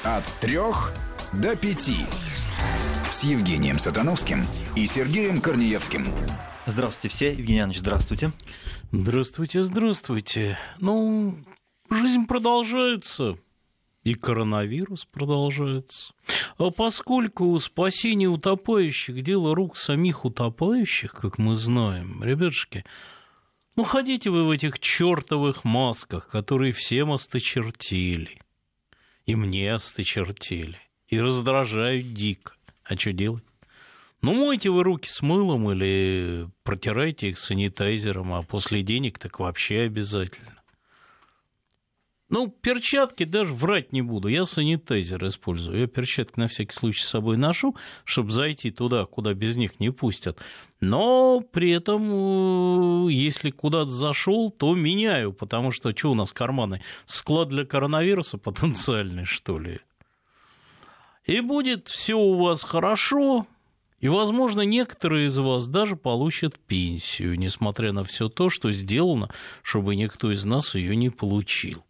От 3 до 5. С Евгением Сатановским и Сергеем Корнеевским. Здравствуйте все. Евгений Иванович, здравствуйте. Здравствуйте, здравствуйте. Жизнь продолжается, и коронавирус продолжается. А поскольку спасение утопающих – дело рук самих утопающих, как мы знаем, ребятушки, ходите вы в этих чертовых масках, которые всем осточертели, и мне осточертели, и раздражают дико. А что делать? Мойте вы руки с мылом или протирайте их санитайзером, а после денег так вообще обязательно. Перчатки даже врать не буду, я санитайзер использую. Я перчатки на всякий случай с собой ношу, чтобы зайти туда, куда без них не пустят. Но при этом, если куда-то зашел, то меняю, потому что у нас карманы? Склад для коронавируса потенциальный, что ли? И будет все у вас хорошо. И, возможно, некоторые из вас даже получат пенсию, несмотря на все то, что сделано, чтобы никто из нас ее не получил.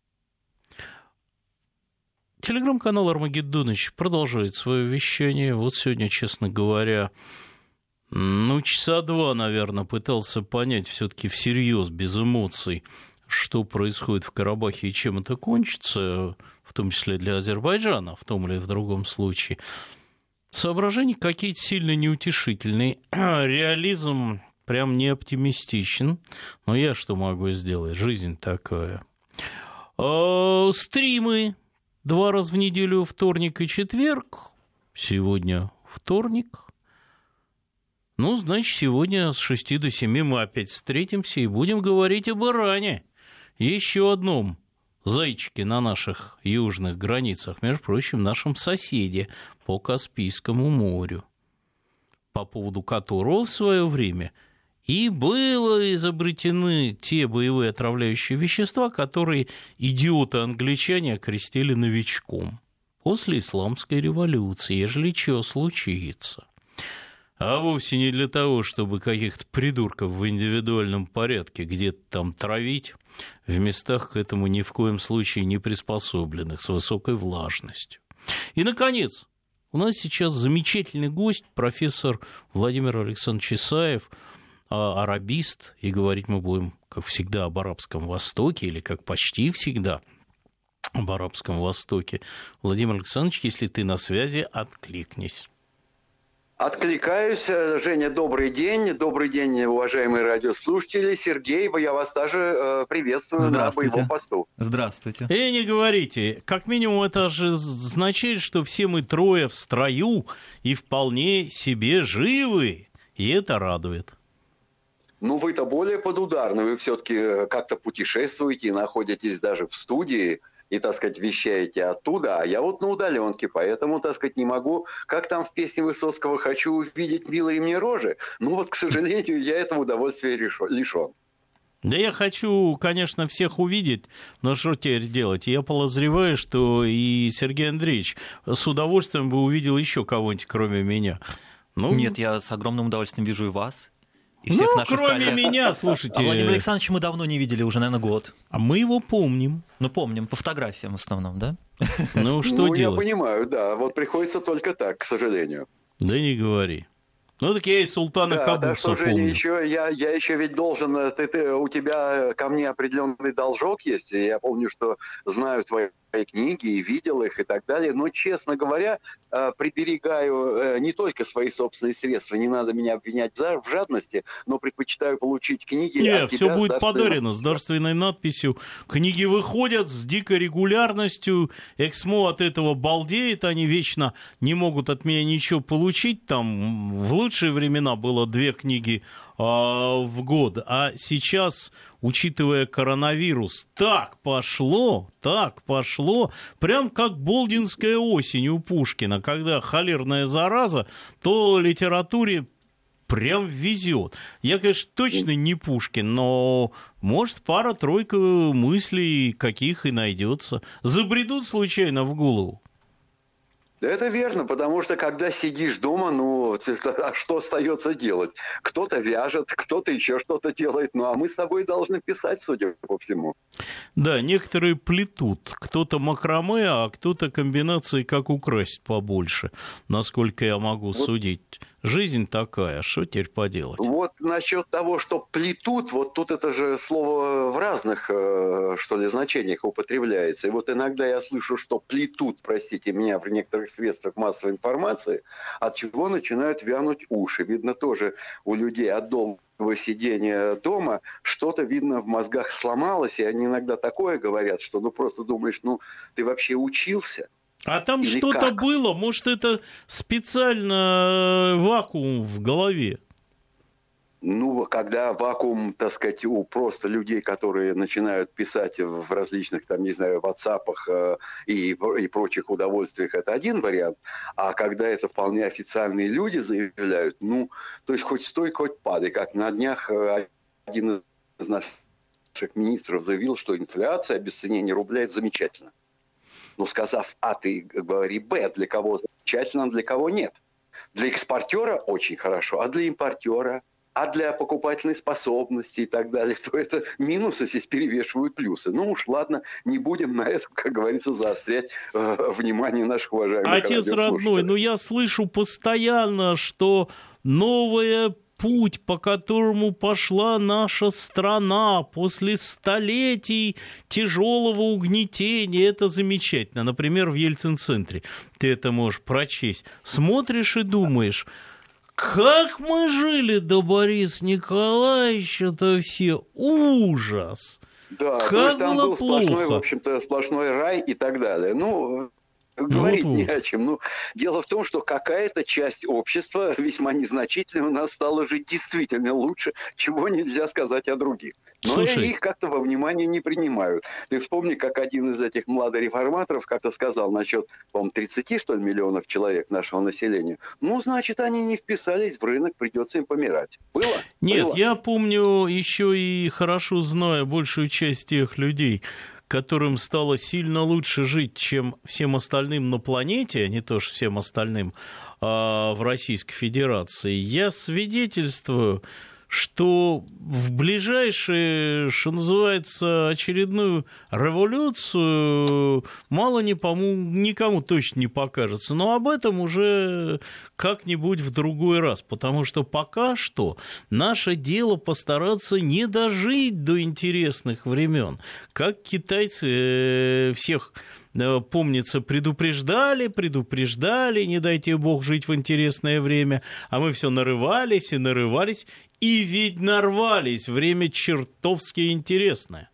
Телеграм-канал «Армагеддоныч» продолжает свое вещание. Вот сегодня, честно говоря, часа два, наверное, пытался понять все-таки всерьез, без эмоций, что происходит в Карабахе и чем это кончится, в том числе для Азербайджана, в том или в другом случае. Соображения какие-то сильно неутешительные. Реализм прям не оптимистичен. Но я что могу сделать? Жизнь такая. Стримы 2 раза в неделю, вторник и четверг. Сегодня вторник. Значит, сегодня с 6 до 7 мы опять встретимся и будем говорить об Иране. Еще одном зайчике на наших южных границах, между прочим, нашем соседе по Каспийскому морю, по поводу которого в свое время и было изобретены те боевые отравляющие вещества, которые идиоты-англичане окрестили новичком после исламской революции, ежели что случится. А вовсе не для того, чтобы каких-то придурков в индивидуальном порядке где-то там травить в местах к этому ни в коем случае не приспособленных, с высокой влажностью. И, наконец, у нас сейчас замечательный гость, профессор Владимир Александрович Исаев, арабист, и говорить мы будем, как всегда, об Арабском Востоке, или как почти всегда об Арабском Востоке. Владимир Александрович, если ты на связи, откликнись. Откликаюсь. Женя, добрый день, уважаемые радиослушатели. Сергей, я вас также приветствую на боевом посту. Здравствуйте. И не говорите, как минимум это же означает, что все мы трое в строю и вполне себе живы, и это радует. Вы-то более подударны, вы все-таки как-то путешествуете, находитесь даже в студии и, вещаете оттуда, а я на удаленке, поэтому, не могу, как там в песне Высоцкого, хочу увидеть милые мне рожи, к сожалению, я этого удовольствия лишен. Да я хочу, конечно, всех увидеть, но что теперь делать? Я подозреваю, что и Сергей Андреевич с удовольствием бы увидел еще кого-нибудь, кроме меня. Нет, я с огромным удовольствием вижу и вас. И всех наших кроме коллег. меня, слушайте. А Владимира Александровича мы давно не видели, уже, наверное, год. А мы его помним. Помним, по фотографиям в основном, да? Что делать? Я понимаю, да, приходится только так, к сожалению. Да не говори. Так я и султана Кабуса помню. Я еще ведь должен, у тебя ко мне определенный должок есть, и я помню, что знаю твои книги и видел их и так далее, но, честно говоря, приберегаю не только свои собственные средства, не надо меня обвинять в жадности, но предпочитаю получить книги от тебя. Все будет подарено с дарственной надписью. Книги выходят с дикой регулярностью, Эксмо от этого балдеет, они вечно не могут от меня ничего получить, там в лучшие времена было 2 книги в год, а сейчас, учитывая коронавирус, так пошло, прям как Болдинская осень у Пушкина, когда холерная зараза, то литературе прям везет. Я, конечно, точно не Пушкин, но, может, пара-тройка мыслей каких и найдется. Забредут случайно в голову. Это верно, потому что когда сидишь дома, а что остается делать? Кто-то вяжет, кто-то еще что-то делает, а мы с собой должны писать, судя по всему. Да, некоторые плетут. Кто-то макраме, а кто-то комбинации, как украсть побольше, насколько я могу судить. Жизнь такая, что теперь поделать? Вот насчет того, что плетут, вот тут это же слово в разных, что ли, значениях употребляется. И вот иногда я слышу, что плетут, простите меня, в некоторых средствах массовой информации, от чего начинают вянуть уши. Видно, тоже у людей от долгого сидения дома что-то, видно, в мозгах сломалось, и они иногда такое говорят, что просто думаешь, ты вообще учился? А там или что-то как? было, может, это специально вакуум в голове? Когда вакуум, так сказать, у просто людей, которые начинают писать в различных, там, не знаю, WhatsApp'ах и прочих удовольствиях, это один вариант. А когда это вполне официальные люди заявляют, то есть хоть стой, хоть падай. Как на днях один из наших министров заявил, что инфляция, обесценение рубля – это замечательно. Но сказав А, ты говори Б, для кого замечательно, а для кого нет. Для экспортера очень хорошо, а для импортера, а для покупательной способности и так далее, то это минусы здесь перевешивают плюсы. Ладно, не будем на этом, как говорится, заострять внимание наших уважаемых Отец радиослушателей. родной, я слышу постоянно, что новая путь, по которому пошла наша страна после столетий тяжелого угнетения, это замечательно. Например, в Ельцин-центре ты это можешь прочесть. Смотришь и думаешь, как мы жили до Бориса Николаевича-то все, ужас! Да, как то есть там было был плохо. сплошной, в общем-то, сплошной рай и так далее. Говорить не о чем. Дело в том, что какая-то часть общества, весьма незначительная, у нас стала жить действительно лучше, чего нельзя сказать о других. Но Слушай, их как-то во внимание не принимают. Ты вспомни, как один из этих младореформаторов как-то сказал насчет, по-моему, 30, что ли, миллионов человек нашего населения. Значит, они не вписались в рынок, придется им помирать. Было? Нет, Было. я помню еще и хорошо знаю большую часть тех людей, которым стало сильно лучше жить, чем всем остальным на планете, а не то, что всем остальным в Российской Федерации. Я свидетельствую, что в ближайшую, что называется, очередную революцию мало никому точно не покажется. Но об этом уже как-нибудь в другой раз. Потому что пока что наше дело постараться не дожить до интересных времен. Как китайцы всех... помнится, предупреждали, не дайте бог жить в интересное время, а мы все нарывались, и ведь нарвались, время чертовски интересное.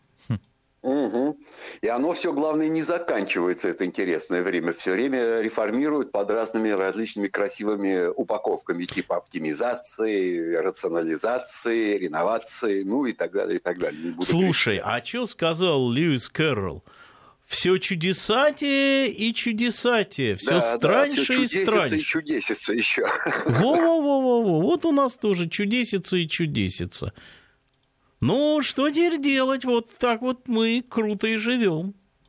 Угу. И оно все, главное, не заканчивается, это интересное время. Все время реформируют под различными красивыми упаковками, типа оптимизации, рационализации, реновации, и так далее, и так далее. Слушай, а что сказал Льюис Кэрролл? Все чудесатее и чудесатее, все страньше и страньше. И чудесица еще. Во-во-во-во, вот у нас тоже чудесица и чудесица. Что теперь делать? Вот так вот мы круто и живем.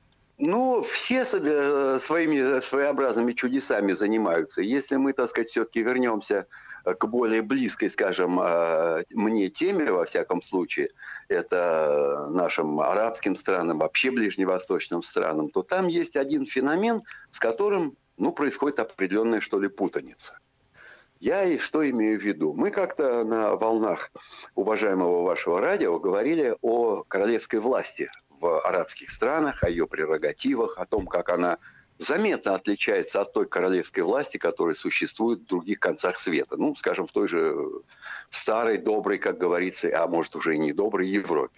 Все своими своеобразными чудесами занимаются. Если мы, так сказать, все-таки вернемся к более близкой, скажем, мне теме, во всяком случае, это нашим арабским странам, вообще ближневосточным странам, то там есть один феномен, с которым, происходит определенная, что ли, путаница. Я и что имею в виду? Мы как-то на волнах уважаемого вашего радио говорили о королевской власти в арабских странах, о ее прерогативах, о том, как она заметно отличается от той королевской власти, которая существует в других концах света. Скажем, в той же старой, доброй, как говорится, а может уже и не доброй Европе.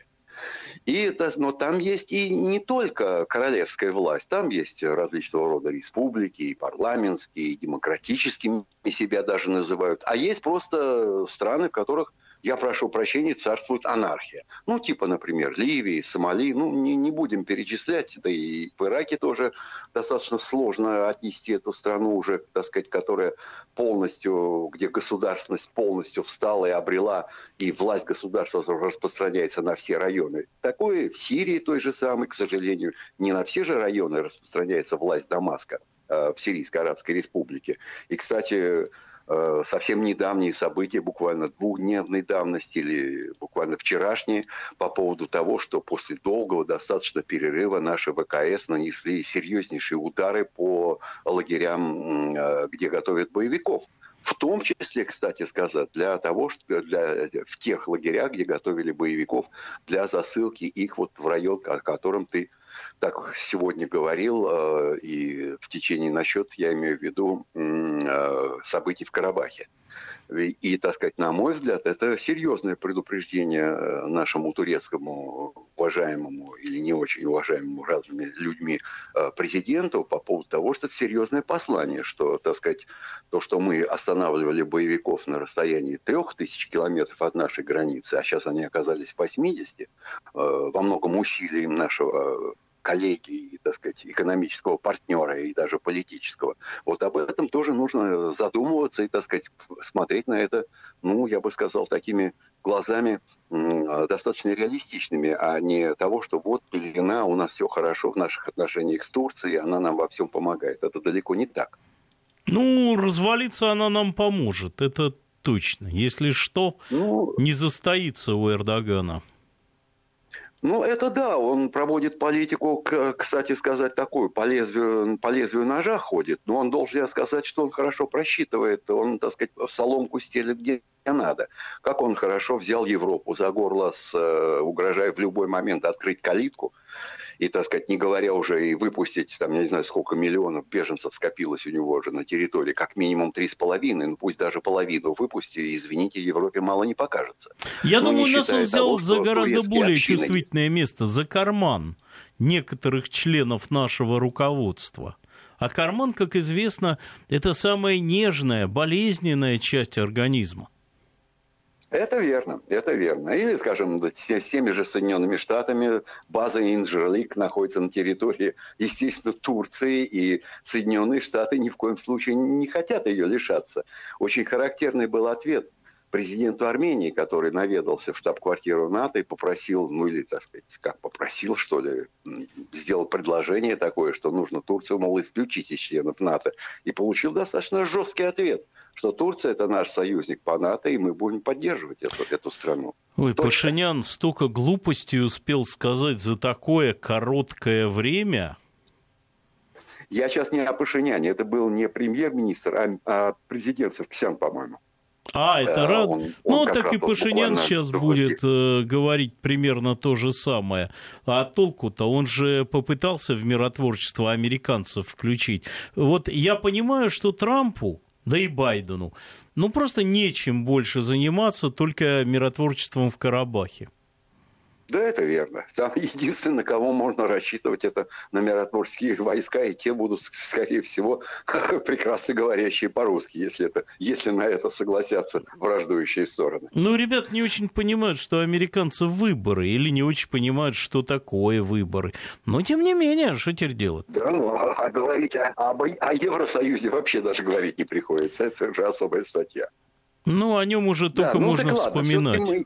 Но там есть и не только королевская власть, там есть различного рода республики, и парламентские, и демократическими себя даже называют. А есть просто страны, в которых, я прошу прощения, царствует анархия. Типа, например, Ливии, Сомали. Не будем перечислять. Да и в Ираке тоже достаточно сложно отнести эту страну уже, так сказать, которая полностью, где государственность полностью встала и обрела, и власть государства распространяется на все районы. Такое в Сирии той же самой, к сожалению, не на все же районы распространяется власть Дамаска. в Сирийской Арабской Республике. И, кстати, совсем недавние события, буквально двухдневной давности или буквально вчерашние, по поводу того, что после долгого достаточно перерыва наши ВКС нанесли серьезнейшие удары по лагерям, где готовят боевиков. В том числе, кстати сказать, для того, что в тех лагерях, где готовили боевиков, для засылки их вот в район, о котором ты так сегодня говорил, и в течение насчет, я имею в виду, событий в Карабахе. И, так сказать, на мой взгляд, это серьезное предупреждение нашему турецкому уважаемому или не очень уважаемому разными людьми президенту по поводу того, что это серьезное послание, что, так сказать, то, что мы останавливали боевиков на расстоянии 3000 километров от нашей границы, а сейчас они оказались в 80, во многом усилием нашего коллеги, так сказать, экономического партнера и даже политического. Вот об этом тоже нужно задумываться и, так сказать, смотреть на это, ну, я бы сказал, такими глазами достаточно реалистичными, а не того, что вот пелена, у нас все хорошо в наших отношениях с Турцией, она нам во всем помогает. Это далеко не так. Ну, развалиться она нам поможет, это точно. Если что, не застоится у Эрдогана. Ну, это да, он проводит политику, кстати сказать, такую, по лезвию ножа ходит, но он должен сказать, что он хорошо просчитывает, он, так сказать, соломку стелит где надо. Как он хорошо взял Европу за горло, угрожая в любой момент открыть калитку, и, так сказать, не говоря уже и выпустить, там, я не знаю, сколько миллионов беженцев скопилось у него уже на территории, как минимум 3,5, ну пусть даже половину выпусти, извините, Европе мало не покажется. Я думаю, нас он взял того, за гораздо более общины чувствительное место, за карман некоторых членов нашего руководства. А карман, как известно, это самая нежная, болезненная часть организма. Это верно, это верно. Или, скажем, с теми же Соединенными Штатами база Инжерлик находится на территории, естественно, Турции, и Соединенные Штаты ни в коем случае не хотят ее лишаться. Очень характерный был ответ президенту Армении, который наведался в штаб-квартиру НАТО и попросил, ну или, так сказать, как попросил, что ли, сделал предложение такое, что нужно Турцию, мол, исключить из членов НАТО. И получил достаточно жесткий ответ, что Турция – это наш союзник по НАТО, и мы будем поддерживать эту страну. Ой, Пашинян столько глупостей успел сказать за такое короткое время. Я сейчас не о Пашиняне, это был не премьер-министр, а президент Саркисян, по-моему. Это рад. Ну, так и Пашинян сейчас будет год. Говорить примерно то же самое. А толку-то? Он же попытался в миротворчество американцев включить. Вот я понимаю, что Трампу, да и Байдену, ну, просто нечем больше заниматься, только миротворчеством в Карабахе. Да, это верно. Там единственное, на кого можно рассчитывать, это на миротворческие войска, и те будут, скорее всего, прекрасно говорящие по-русски, если на это согласятся враждующие стороны. Ну, ребят не очень понимают, что американцы выборы, или не очень понимают, что такое выборы. Но, тем не менее, что теперь делать? Да, ну, а говорить о Евросоюзе вообще даже говорить не приходится. Это же особая статья. Ну, о нем уже только можно вспоминать.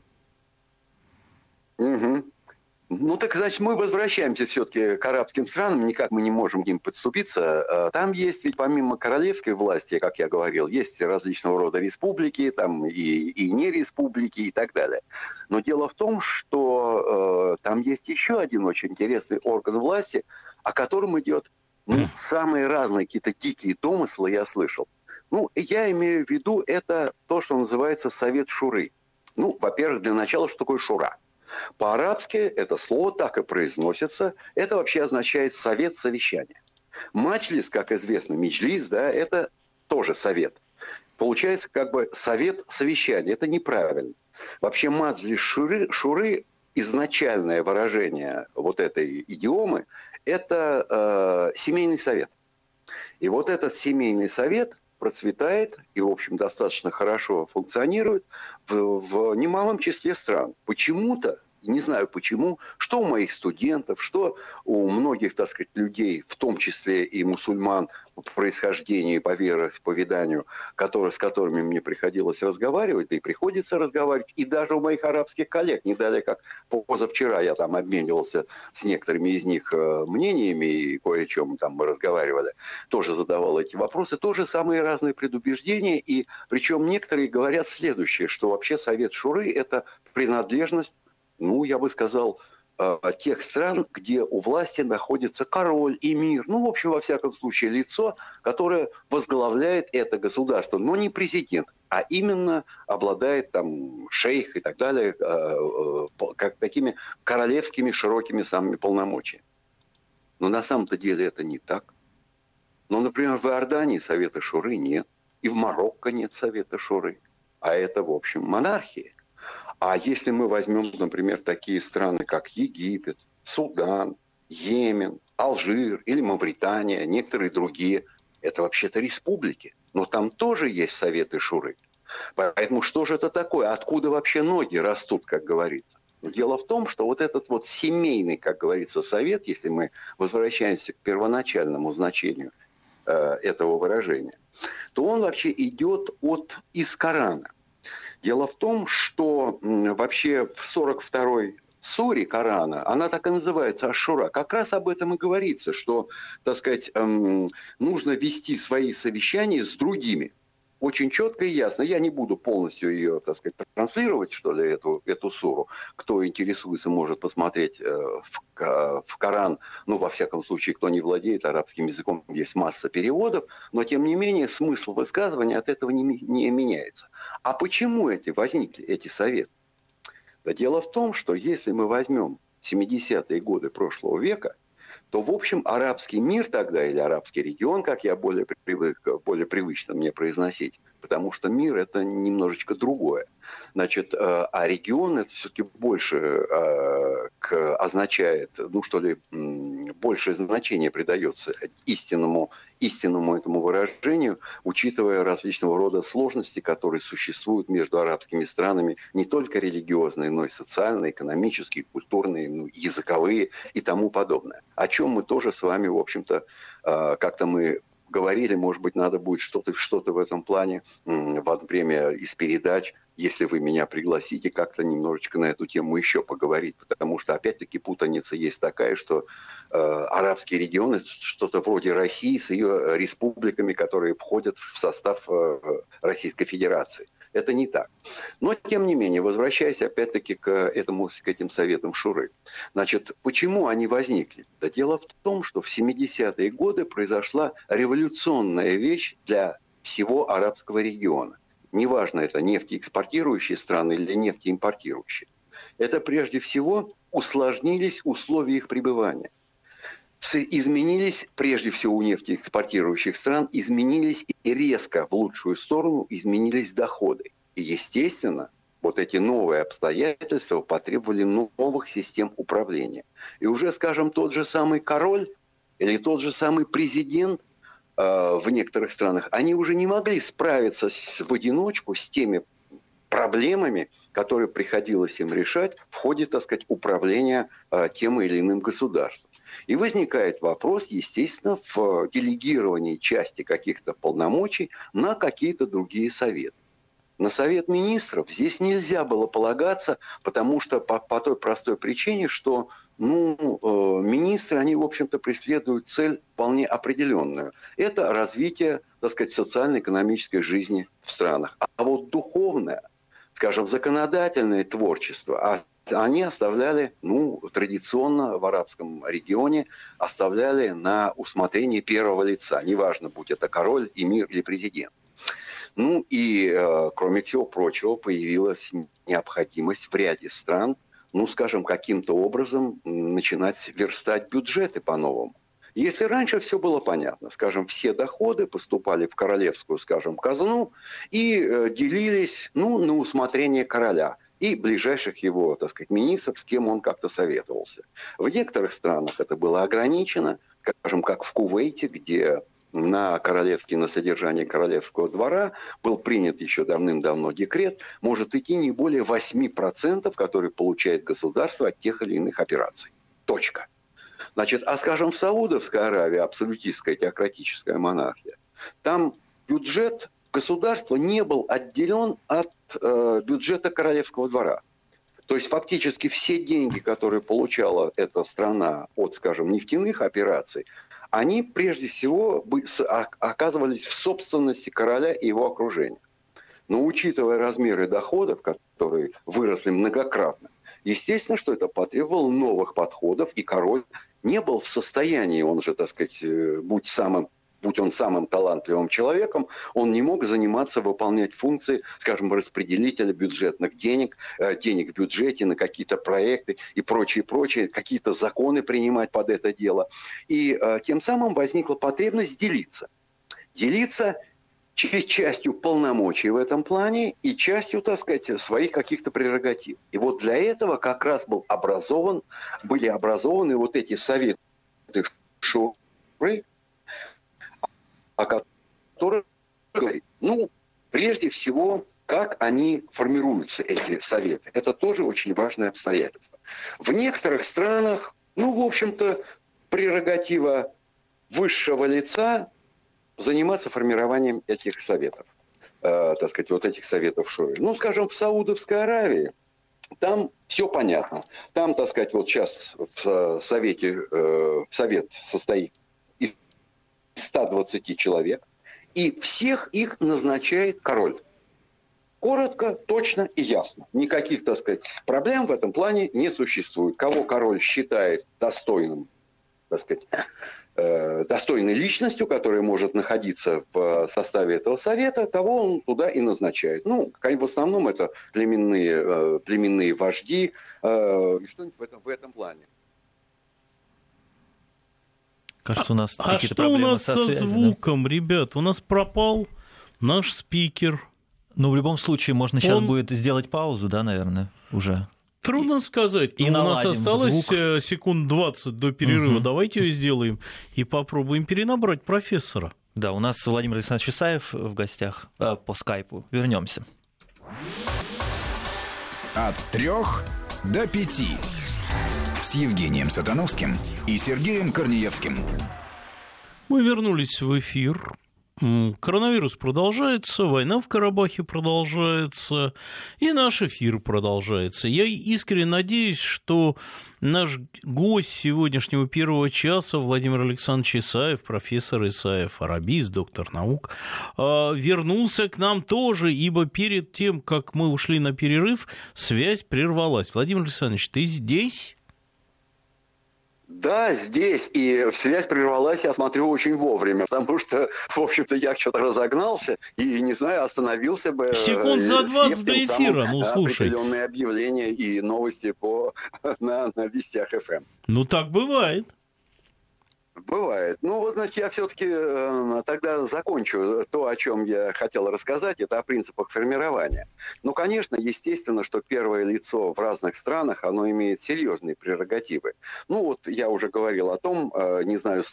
Угу. Ну, так, значит, мы возвращаемся все-таки к арабским странам, никак мы не можем к ним подступиться. Там есть, ведь помимо королевской власти, как я говорил, есть различного рода республики, там и не республики и так далее. Но дело в том, что там есть еще один очень интересный орган власти, о котором идет самые разные какие-то дикие домыслы, я слышал. Ну, я имею в виду, это то, что называется Совет Шуры. Ну, во-первых, для начала, что такое Шура? По-арабски это слово так и произносится. Это вообще означает совет, совещания. Маджлис, как известно, меджлис, да, это тоже совет. Получается как бы совет, совещание. Это неправильно. Вообще маджлис шуры, изначальное выражение вот этой идиомы, это семейный совет. И вот этот семейный совет процветает и, в общем, достаточно хорошо функционирует в немалом числе стран. Почему-то не знаю почему, что у моих студентов, что у многих, так сказать, людей, в том числе и мусульман по происхождению и по вероисповеданию, с которыми мне приходилось разговаривать, да и приходится разговаривать, и даже у моих арабских коллег, не далее как позавчера я там обменивался с некоторыми из них мнениями, и кое о чем там мы разговаривали, тоже задавал эти вопросы, тоже самые разные предубеждения, и причем некоторые говорят следующее, что вообще Совет Шуры – это принадлежность, ну, я бы сказал, тех стран, где у власти находится король, эмир, ну, в общем, во всяком случае, лицо, которое возглавляет это государство, но не президент, а именно обладает там шейх и так далее, как такими королевскими широкими самыми полномочиями. Но на самом-то деле это не так. Ну, например, в Иордании Совета Шуры нет, и в Марокко нет Совета Шуры, а это, в общем, монархия. А если мы возьмем, например, такие страны, как Египет, Судан, Йемен, Алжир или Мавритания, некоторые другие, это вообще-то республики. Но там тоже есть Советы Шуры. Поэтому что же это такое? Откуда вообще ноги растут, как говорится? Но дело в том, что вот этот вот семейный, как говорится, совет, если мы возвращаемся к первоначальному значению этого выражения, то он вообще идет из Корана. Дело в том, что вообще в 42-й суре Корана, она так и называется Аш-Шура, как раз об этом и говорится, что, так сказать, нужно вести свои совещания с другими. Очень четко и ясно. Я не буду полностью ее, так сказать, транслировать, что ли, эту суру. Кто интересуется, может посмотреть в Коран. Ну, во всяком случае, кто не владеет арабским языком, есть масса переводов. Но, тем не менее, смысл высказывания от этого не меняется. А почему возникли эти советы? Да дело в том, что если мы возьмем 70-е годы прошлого века, то, в общем, арабский мир тогда, или арабский регион, как я более привычно мне произносить, потому что мир – это немножечко другое. Значит, а регион – это все-таки больше означает, ну что ли, большее значение придается истинному этому выражению, учитывая различного рода сложности, которые существуют между арабскими странами, не только религиозные, но и социальные, экономические, культурные, языковые и тому подобное. О чем мы тоже с вами, в общем-то, как-то мы говорили, может быть, надо будет что-то в этом плане во время из передач, если вы меня пригласите, как-то немножечко на эту тему еще поговорить, потому что, опять-таки, путаница есть такая, что арабский регион – это что-то вроде России с ее республиками, которые входят в состав Российской Федерации. Это не так. Но, тем не менее, возвращаясь опять-таки к этим советам Шуры. Значит, почему они возникли? Да дело в том, что в 70-е годы произошла революционная вещь для всего арабского региона. Неважно, это нефтеэкспортирующие страны или нефтеимпортирующие. Это прежде всего усложнились условия их пребывания. Изменились, прежде всего у нефтеэкспортирующих стран, изменились и резко в лучшую сторону изменились доходы. И, естественно, вот эти новые обстоятельства потребовали новых систем управления. И уже, скажем, тот же самый король или тот же самый президент в некоторых странах, они уже не могли справиться в одиночку с теми проблемами, которые приходилось им решать в ходе, так сказать, управления тем или иным государством. И возникает вопрос, естественно, в делегировании части каких-то полномочий на какие-то другие советы. На Совет Министров здесь нельзя было полагаться, потому что по той простой причине, что министры, они, в общем-то, преследуют цель вполне определенную. Это развитие, так сказать, социально-экономической жизни в странах. А вот духовное, скажем, законодательное творчество, они оставляли, традиционно в арабском регионе, оставляли на усмотрение первого лица. Неважно, будь это король, эмир или президент. Кроме всего прочего, появилась необходимость в ряде стран, скажем, каким-то образом начинать верстать бюджеты по-новому. Если раньше все было понятно, скажем, все доходы поступали в королевскую, скажем, казну и делились, на усмотрение короля и ближайших его, так сказать, министров, с кем он как-то советовался. В некоторых странах это было ограничено, скажем, как в Кувейте, где на содержание королевского двора, был принят еще давным-давно декрет, может идти не более 8%, которые получает государство от тех или иных операций. Точка. Значит, а скажем, в Саудовской Аравии, абсолютистская теократическая монархия, там бюджет государства не был отделен от бюджета королевского двора. То есть фактически все деньги, которые получала эта страна от, скажем, нефтяных операций, они прежде всего оказывались в собственности короля и его окружения. Но учитывая размеры доходов, которые выросли многократно, естественно, что это потребовало новых подходов, и король не был в состоянии, он же, так сказать, будь он самым талантливым человеком, он не мог выполнять функции, скажем, распределителя бюджетных денег в бюджете на какие-то проекты и прочее, какие-то законы принимать под это дело. И тем самым возникла потребность делиться частью полномочий в этом плане и частью, так сказать, своих каких-то прерогатив. И вот для этого как раз были образованы вот эти советы шуры, о которых говорит. Прежде всего, как они формируются, эти советы. Это тоже очень важное обстоятельство. В некоторых странах, в общем-то, прерогатива высшего лица заниматься формированием этих советов. Так сказать, вот этих советов шуры. Скажем, в Саудовской Аравии там все понятно. Там, так сказать, вот сейчас совет состоит из 120 человек, и всех их назначает король. Коротко, точно и ясно. Никаких, так сказать, проблем в этом плане не существует. Кого король считает достойным, так сказать, достойной личностью, которая может находиться в составе этого совета, того он туда и назначает. В основном это племенные вожди и что-нибудь в этом плане. Кажется, у нас какие-то проблемы. А что у нас со связью, звуком, да? Ребят? У нас пропал наш спикер. В любом случае, можно сейчас будет сделать паузу, да, наверное, уже. Трудно сказать. У нас осталось секунд 20 до перерыва. Давайте ее сделаем и попробуем перенабрать профессора. Да, у нас Владимир Александрович Исаев в гостях по скайпу. Вернемся. От 3 до 5. С Евгением Сатановским и Сергеем Корнеевским. Мы вернулись в эфир. Коронавирус продолжается, война в Карабахе продолжается, и наш эфир продолжается. Я искренне надеюсь, что наш гость сегодняшнего первого часа, Владимир Александрович Исаев, профессор Исаев, арабист, доктор наук, вернулся к нам тоже, ибо перед тем, как мы ушли на перерыв, связь прервалась. Владимир Александрович, ты здесь? Да, здесь. И связь прервалась, я смотрю, очень вовремя, потому что, в общем-то, я что-то разогнался и, не знаю, остановился бы. Секунд за 20 до эфира, слушай. Определенные объявления и новости на Вестях ФМ. Так бывает. Бывает. Значит, я все-таки тогда закончу то, о чем я хотел рассказать, это о принципах формирования. Конечно, естественно, что первое лицо в разных странах, оно имеет серьезные прерогативы. Я уже говорил о том, не знаю,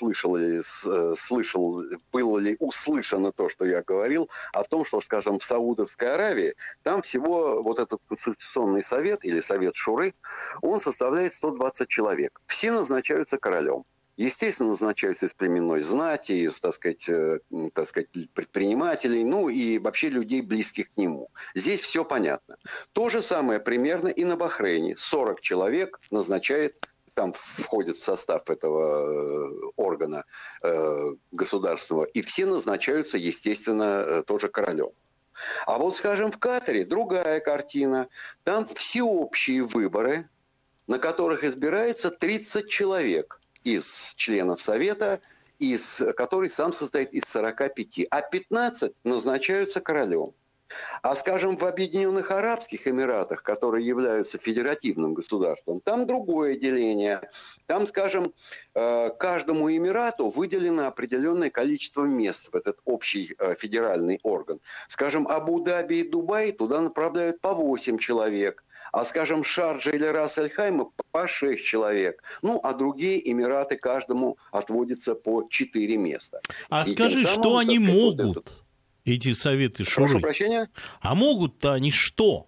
было ли услышано то, что я говорил, о том, что, скажем, в Саудовской Аравии, там всего вот этот конституционный совет, или совет шуры, он составляет 120 человек. Все назначаются королем. Естественно, назначаются из племенной знати, из, так сказать, предпринимателей, и вообще людей, близких к нему. Здесь все понятно. То же самое примерно и на Бахрейне. 40 человек назначает, там входит в состав этого органа государственного, и все назначаются, естественно, тоже королем. А вот, скажем, в Катаре другая картина. Там всеобщие выборы, на которых избирается 30 человек из членов Совета, который сам состоит из 45, а 15 назначаются королем. А, скажем, в Объединенных Арабских Эмиратах, которые являются федеративным государством, там другое деление. Там, скажем, каждому Эмирату выделено определенное количество мест в этот общий федеральный орган. Скажем, Абу-Даби и Дубай туда направляют по 8 человек. А, скажем, Шарджа или Рас-Аль-Хайма по 6 человек. Ну, а другие Эмираты каждому отводится по 4 места. А И скажи, тем самым, что они так сказать, могут, вот эти советы Прошу Шуры? прощения? А могут-то они что?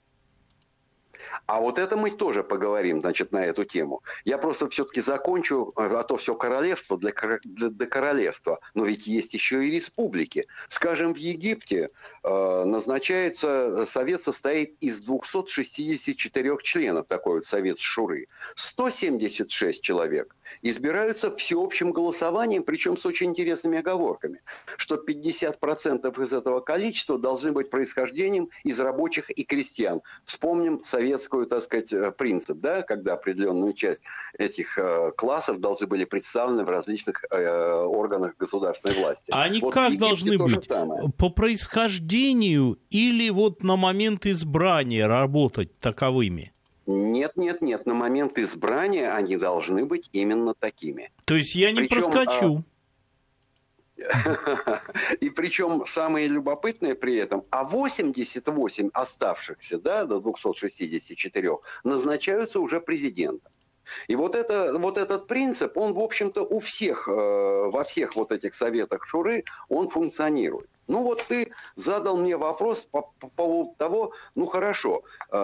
А вот это мы тоже поговорим, значит, на эту тему. Я просто все-таки закончу, а то все королевство для королевства. Но ведь есть еще и республики. Скажем, в Египте назначается, совет состоит из 264 членов, такой вот совет Шуры. 176 человек избираются всеобщим голосованием, причем с очень интересными оговорками, что 50% из этого количества должны быть происхождением из рабочих и крестьян. Вспомним советскую, так сказать, принцип, да, когда определенную часть этих классов должны были представлены в различных органах государственной власти. А они вот как должны быть? По происхождению или вот на момент избрания работать таковыми? Нет. На момент избрания они должны быть именно такими. То есть я не проскочу. И причем самое любопытное при этом, 88 оставшихся, да, до 264 назначаются уже президентом. И вот этот принцип, он, в общем-то, у всех, во всех вот этих советах Шуры, он функционирует. Ну вот ты задал мне вопрос по поводу того, ну хорошо,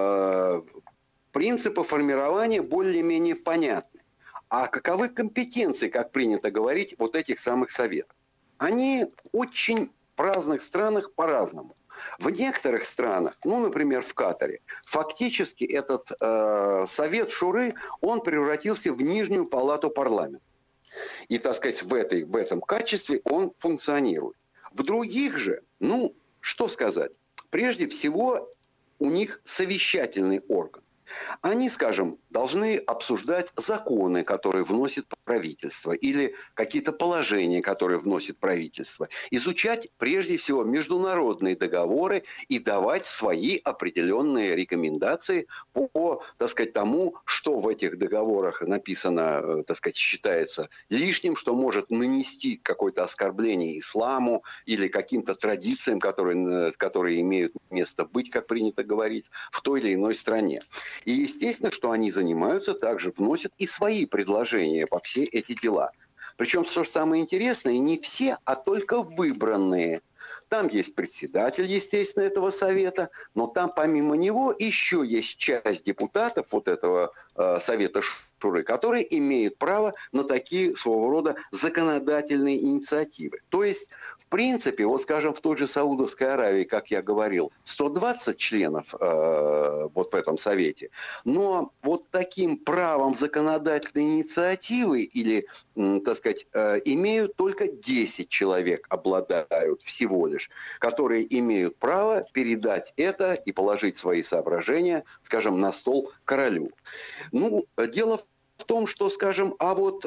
принципы формирования более-менее понятны. А каковы компетенции, как принято говорить, вот этих самых советов? Они очень в разных странах по-разному. В некоторых странах, ну, например, в Катаре, фактически этот совет Шуры, он превратился в нижнюю палату парламента. И, так сказать, в этом качестве он функционирует. В других же, ну, что сказать, прежде всего у них совещательный орган. Они, скажем, должны обсуждать законы, которые вносит правительство, или какие-то положения, которые вносит правительство, изучать прежде всего международные договоры и давать свои определенные рекомендации по, так сказать, тому, что в этих договорах написано, так сказать, считается лишним, что может нанести какое-то оскорбление исламу или каким-то традициям, которые имеют место быть, как принято говорить, в той или иной стране. И естественно, что они занимаются, также вносят и свои предложения по все эти дела. Причем, что самое интересное, не все, а только выбранные. Там есть председатель, естественно, этого совета, но там помимо него еще есть часть депутатов вот этого совета Шуры, которые имеют право на такие своего рода законодательные инициативы. То есть, в принципе, вот скажем, в той же Саудовской Аравии, как я говорил, 120 членов вот в этом совете, но вот таким правом законодательной инициативы или, так сказать, имеют только 10 человек, обладают всего лишь, которые имеют право передать это и положить свои соображения, скажем, на стол королю. Ну, дело в том, что, скажем, а вот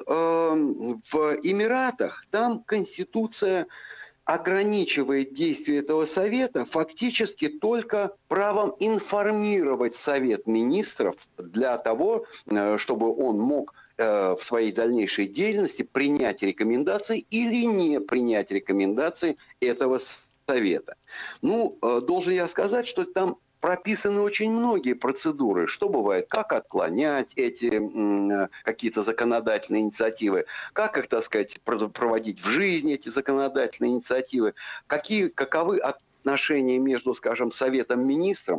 в Эмиратах там Конституция ограничивает действие этого совета фактически только правом информировать Совет Министров для того, чтобы он мог в своей дальнейшей деятельности принять рекомендации или не принять рекомендации этого совета. Ну, должен я сказать, что там прописаны очень многие процедуры, что бывает, как отклонять эти какие-то законодательные инициативы, как их, так сказать, проводить в жизнь эти законодательные инициативы, каковы отношения между, скажем, Советом Министров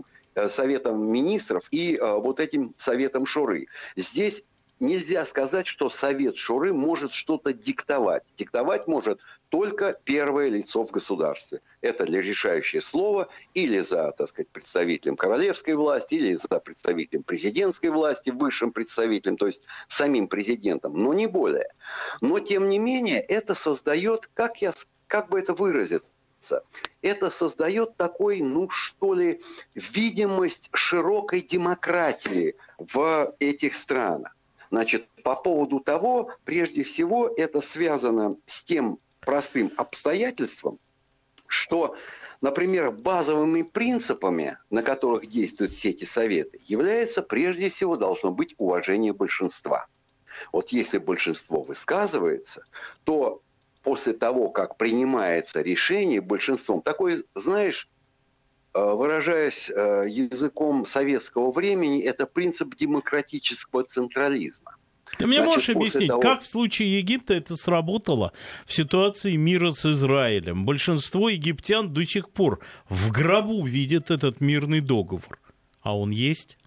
и вот этим Советом Шуры. Здесь нельзя сказать, что Совет Шуры может что-то диктовать. Диктовать может только первое лицо в государстве. Это решающее слово или за, так сказать, представителем королевской власти, или за представителем президентской власти, высшим представителем, то есть самим президентом, но не более. Но, тем не менее, это создает, как бы это выразиться, это создает такой, ну что ли, видимость широкой демократии в этих странах. Значит, по поводу того, прежде всего, это связано с тем простым обстоятельством, что например, базовыми принципами, на которых действуют все эти советы, является прежде всего должно быть уважение большинства. Вот если большинство высказывается, то после того, как принимается решение большинством, такой, знаешь, выражаясь языком советского времени, это принцип демократического централизма. Ты мне можешь объяснить, как в случае Египта это сработало в ситуации мира с Израилем? Большинство египтян до сих пор в гробу видят этот мирный договор. А он есть?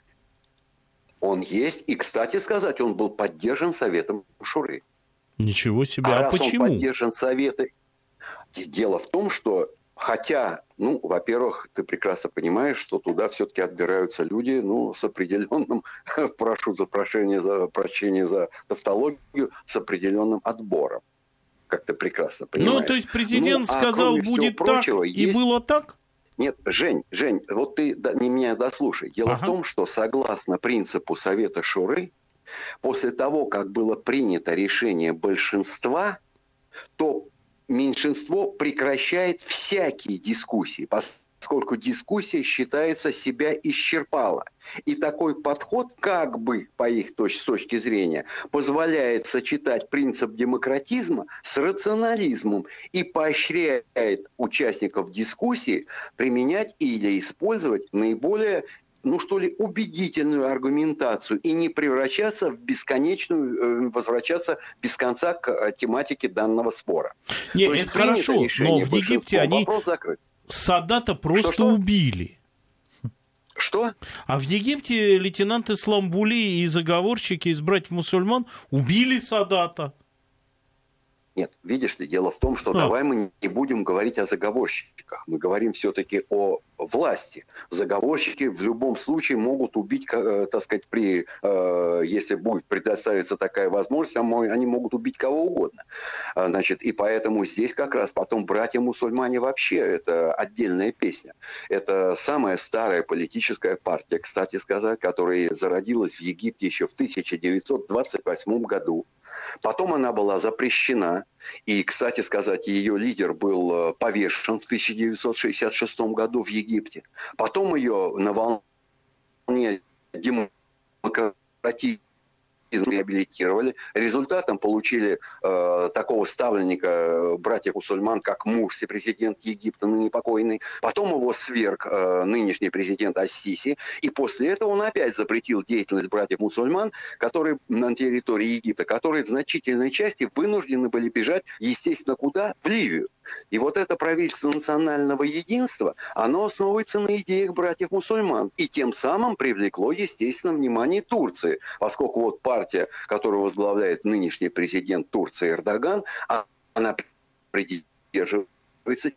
Он есть. И, кстати сказать, он был поддержан Советом Шуры. Ничего себе. А раз почему? Он поддержан Советом... Дело в том, что хотя, во-первых, ты прекрасно понимаешь, что туда все-таки отбираются люди, с определенным, прошу за прощение за тавтологию, с определенным отбором. Как ты прекрасно понимаешь. То есть президент сказал, будет так, и было так? Нет, Жень, вот ты меня дослушай. Дело в том, что согласно принципу Совета Шуры, после того, как было принято решение большинства, то меньшинство прекращает всякие дискуссии, поскольку дискуссия, считается, себя исчерпала. И такой подход, как бы, по их с точки зрения, позволяет сочетать принцип демократизма с рационализмом и поощряет участников дискуссии применять или использовать наиболее убедительную аргументацию и не превращаться в возвращаться без конца к тематике данного спора. Нет, это хорошо, но в Египте они Садата просто убили. Что? А в Египте лейтенант Исламбули и заговорщики из братьев-мусульман убили Садата. Нет, видишь ли, дело в том, что давай мы не будем говорить о заговорщиках. Мы говорим все-таки о власти. Заговорщики в любом случае могут убить, если будет предоставиться такая возможность, они могут убить кого угодно. И поэтому здесь как раз потом братья-мусульмане вообще это отдельная песня. Это самая старая политическая партия, кстати сказать, которая зародилась в Египте еще в 1928 году. Потом она была запрещена. И, кстати сказать, ее лидер был повешен в 1966 году в Египте. Потом ее на волне демократии реабилитировали. Результатом получили такого ставленника братьев-мусульман, как Мурси, президент Египта, ныне покойный. Потом его сверг нынешний президент Ас-Сиси. И после этого он опять запретил деятельность братьев-мусульман, которые на территории Египта, которые в значительной части вынуждены были бежать, естественно, куда? В Ливию. И вот это правительство национального единства, оно основывается на идеях братьев-мусульман. И тем самым привлекло, естественно, внимание Турции. Поскольку вот партия, которую возглавляет нынешний президент Турции Эрдоган, она придерживается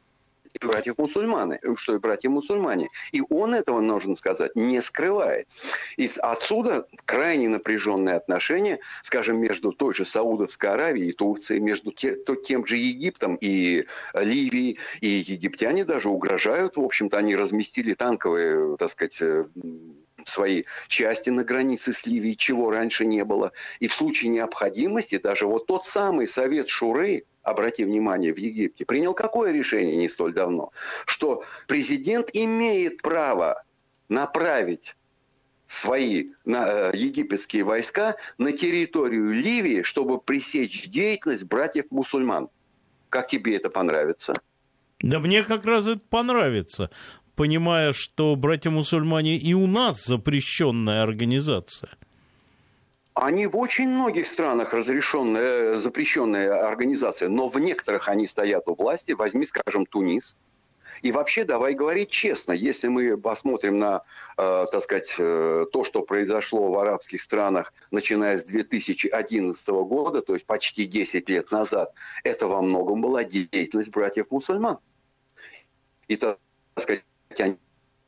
братья-мусульмане. И он этого, нужно сказать, не скрывает. И отсюда крайне напряженные отношения, скажем, между той же Саудовской Аравией и Турцией, между тем же Египтом и Ливией. И египтяне даже угрожают, в общем-то, они разместили танковые, свои части на границе с Ливией, чего раньше не было. И в случае необходимости даже вот тот самый Совет Шуры, обрати внимание, в Египте, принял какое решение не столь давно? Что президент имеет право направить свои египетские войска на территорию Ливии, чтобы пресечь деятельность братьев-мусульман. Как тебе это понравится? Да мне как раз это понравится, понимая, что братья-мусульмане и у нас запрещенная организация. Они в очень многих странах запрещенная организация, но в некоторых они стоят у власти. Возьми, скажем, Тунис. И вообще, давай говорить честно, если мы посмотрим на, то, что произошло в арабских странах, начиная с 2011 года, то есть почти 10 лет назад, это во многом была деятельность братьев-мусульман. И, так сказать, они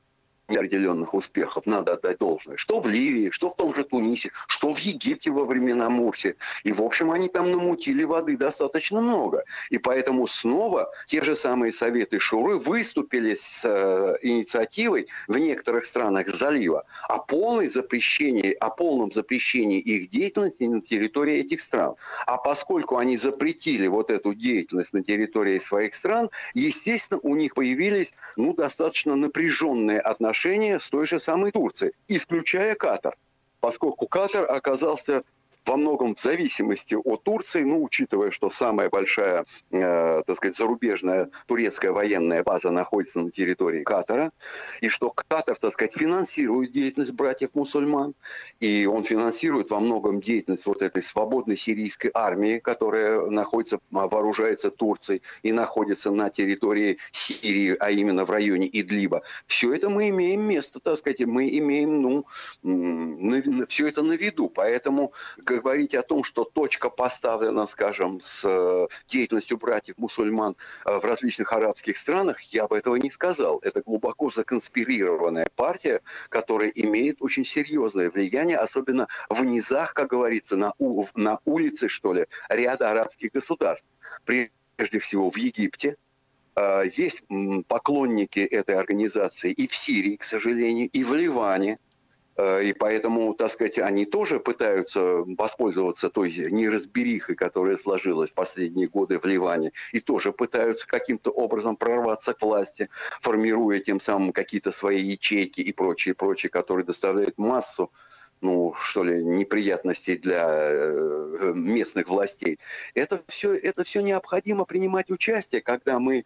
определенных успехов, надо отдать должное. Что в Ливии, что в том же Тунисе, что в Египте во времена Мурси. И, в общем, они там намутили воды достаточно много. И поэтому снова те же самые Советы Шуры выступили с инициативой в некоторых странах залива о полном запрещении их деятельности на территории этих стран. А поскольку они запретили вот эту деятельность на территории своих стран, естественно, у них появились достаточно напряженные отношения с той же самой Турцией, исключая Катар, поскольку Катар оказался во многом в зависимости от Турции, учитывая, что самая большая, зарубежная турецкая военная база находится на территории Катара, и что Катар, финансирует деятельность братьев-мусульман, и он финансирует во многом деятельность вот этой свободной сирийской армии, которая вооружается Турцией и находится на территории Сирии, а именно в районе Идлиба. Все это мы имеем место, мы имеем, все это на виду, поэтому говорить о том, что точка поставлена, скажем, с деятельностью братьев-мусульман в различных арабских странах, я бы этого не сказал. Это глубоко законспирированная партия, которая имеет очень серьезное влияние, особенно в низах, как говорится, на улице, ряда арабских государств. Прежде всего в Египте. Есть поклонники этой организации и в Сирии, к сожалению, и в Ливане. И поэтому, они тоже пытаются воспользоваться той неразберихой, которая сложилась в последние годы в Ливане, и тоже пытаются каким-то образом прорваться к власти, формируя тем самым какие-то свои ячейки и прочее, которые доставляют массу неприятностей для местных властей. Это все необходимо принимать участие, когда мы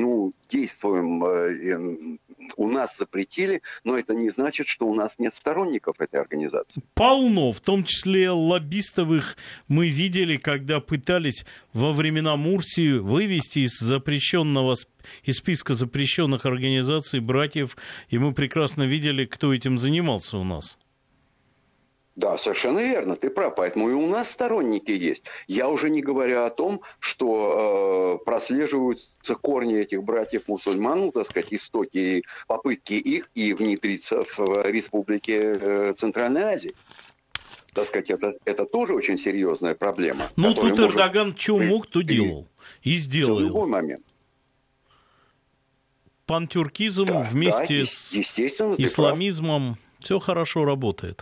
действуем, у нас запретили, но это не значит, что у нас нет сторонников этой организации. Полно, в том числе лоббистовых мы видели, когда пытались во времена Мурсии вывести из списка запрещенных организаций братьев, и мы прекрасно видели, кто этим занимался у нас. Да, совершенно верно, ты прав, поэтому и у нас сторонники есть. Я уже не говорю о том, что прослеживаются корни этих братьев-мусульман, истоки и попытки их и внедриться в республике Центральной Азии. Это тоже очень серьезная проблема. Тут Эрдоган что мог, то делал. И сделал. В любой момент. Пантюркизм вместе с исламизмом, все хорошо работает.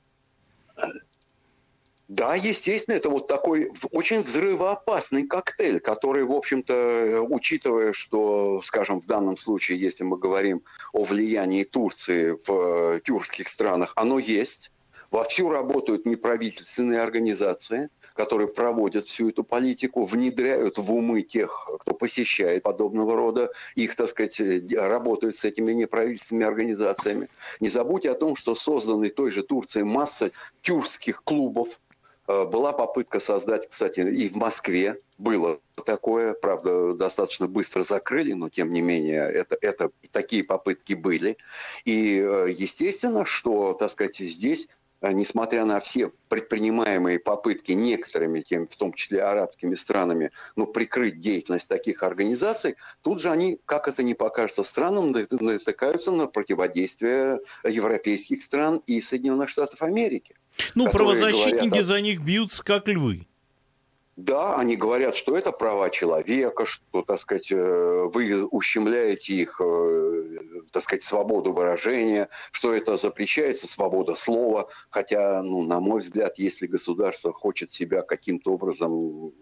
Да, естественно, это такой очень взрывоопасный коктейль, который, в общем-то, учитывая, что, скажем, в данном случае, если мы говорим о влиянии Турции в тюркских странах, оно есть. Вовсю работают неправительственные организации, которые проводят всю эту политику, внедряют в умы тех, кто посещает подобного рода, их, работают с этими неправительственными организациями. Не забудьте о том, что созданы той же Турцией масса тюркских клубов. Была попытка создать, кстати, и в Москве было такое, правда, достаточно быстро закрыли, но тем не менее такие попытки были. И естественно, что, здесь, несмотря на все предпринимаемые попытки некоторыми, в том числе арабскими странами, прикрыть деятельность таких организаций, тут же они, как это ни покажется странным, натыкаются на противодействие европейских стран и Соединенных Штатов Америки. Правозащитники за них бьются, как львы. Да, они говорят, что это права человека, что, вы ущемляете их, свободу выражения, что это запрещается свобода слова. Хотя, на мой взгляд, если государство хочет себя каким-то образом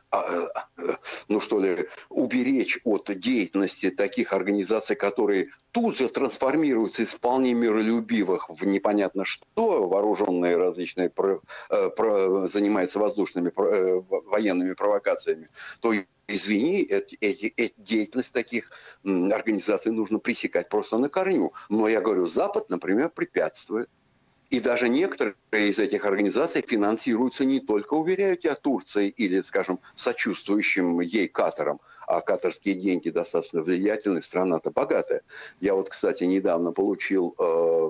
уберечь от деятельности таких организаций, которые тут же трансформируются из вполне миролюбивых в непонятно что, вооруженные различные, занимаются военными провокациями, то, извини, деятельность таких организаций нужно пресекать просто на корню. Но я говорю, Запад, например, препятствует. И даже некоторые из этих организаций финансируются не только, уверяю тебя, Турцией или, скажем, сочувствующим ей Катаром, а катарские деньги достаточно влиятельные, страна-то богатая. Я кстати, недавно получил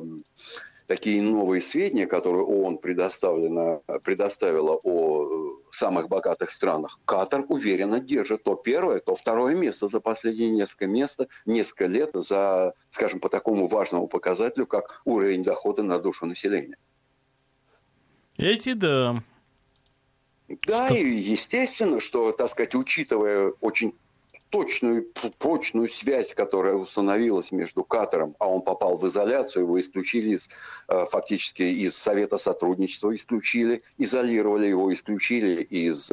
такие новые сведения, которые ООН предоставила о самых богатых странах, Катар уверенно держит то первое, то второе место за последние несколько лет за, скажем, по такому важному показателю, как уровень дохода на душу населения. Да. Да, и естественно, что, так сказать, учитывая очень точную, прочную связь, которая установилась между Катаром, а он попал в изоляцию, его исключили фактически из Совета сотрудничества, изолировали его, исключили из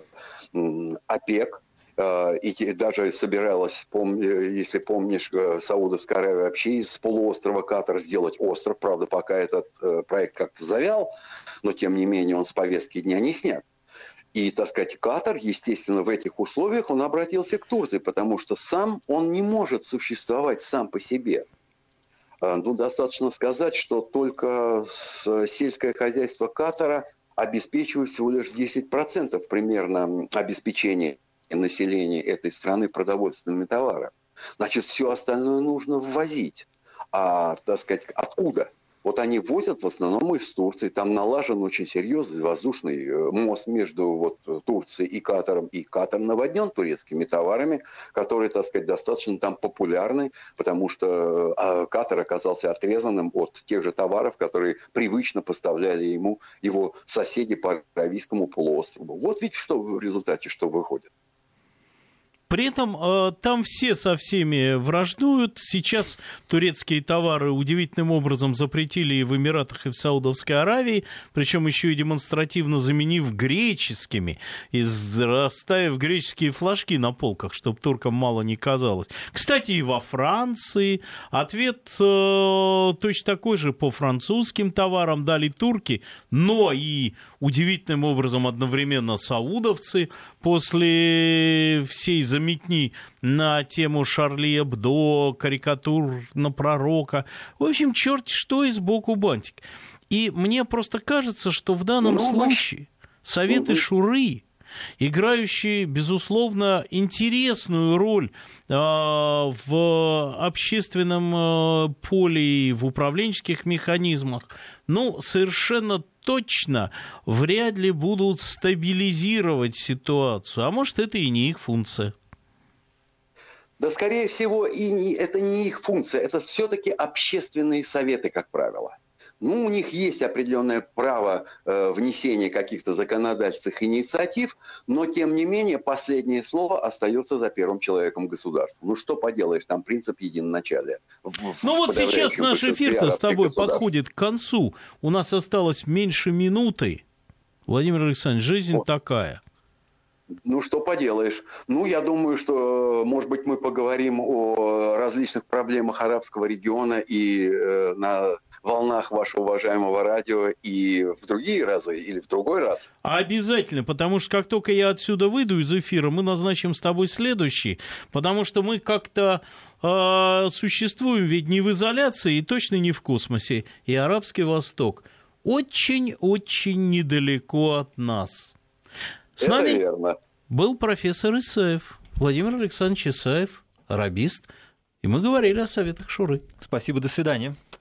ОПЕК. И даже собиралась, если помнишь, Саудовская Аравия вообще из полуострова Катар сделать остров. Правда, пока этот проект как-то завял, но тем не менее он с повестки дня не снят. И, так сказать, Катар, естественно, в этих условиях он обратился к Турции, потому что сам он не может существовать сам по себе. Ну, достаточно сказать, что только сельское хозяйство Катара обеспечивает всего лишь 10% примерно обеспечения населения этой страны продовольственными товарами. Значит, все остальное нужно ввозить. А, так сказать, откуда? Вот они возят в основном из Турции. Там налажен очень серьезный воздушный мост между Турцией и Катаром. И Катар наводнен турецкими товарами, которые, так сказать, достаточно там популярны, потому что Катар оказался отрезанным от тех же товаров, которые привычно поставляли ему его соседи по Аравийскому полуострову. Вот ведь что в результате что выходит. При этом там все со всеми враждуют. Сейчас турецкие товары удивительным образом запретили и в Эмиратах, и в Саудовской Аравии, причем еще и демонстративно заменив греческими, и расставив греческие флажки на полках, чтобы туркам мало не казалось. Кстати, и во Франции ответ точно такой же по французским товарам дали турки, но и удивительным образом одновременно саудовцы после всей заметни на тему Шарли Эбдо, карикатур на пророка. В общем, черт что и сбоку бантик. И мне просто кажется, что в данном случае Советы Шуры, играющие, безусловно, интересную роль в общественном поле и в управленческих механизмах, совершенно точно вряд ли будут стабилизировать ситуацию. А может, это и не их функция. Да, скорее всего, это не их функция. Это все-таки общественные советы, как правило. У них есть определенное право внесения каких-то законодательных инициатив, но, тем не менее, последнее слово остается за первым человеком государства. Что поделаешь, там принцип единоначалия. Сейчас наш эфир-то с тобой подходит к концу. У нас осталось меньше минуты. Владимир Александрович, жизнь такая. Что поделаешь. Я думаю, что, может быть, мы поговорим о различных проблемах арабского региона и на волнах вашего уважаемого радио и в другие разы или в другой раз. Обязательно, потому что как только я отсюда выйду из эфира, мы назначим с тобой следующий, потому что мы как-то существуем ведь не в изоляции и точно не в космосе. И Арабский Восток очень-очень недалеко от нас. С нами верно. Был профессор Исаев, Владимир Александрович Исаев, арабист, и мы говорили о Советах Шуры. Спасибо, до свидания.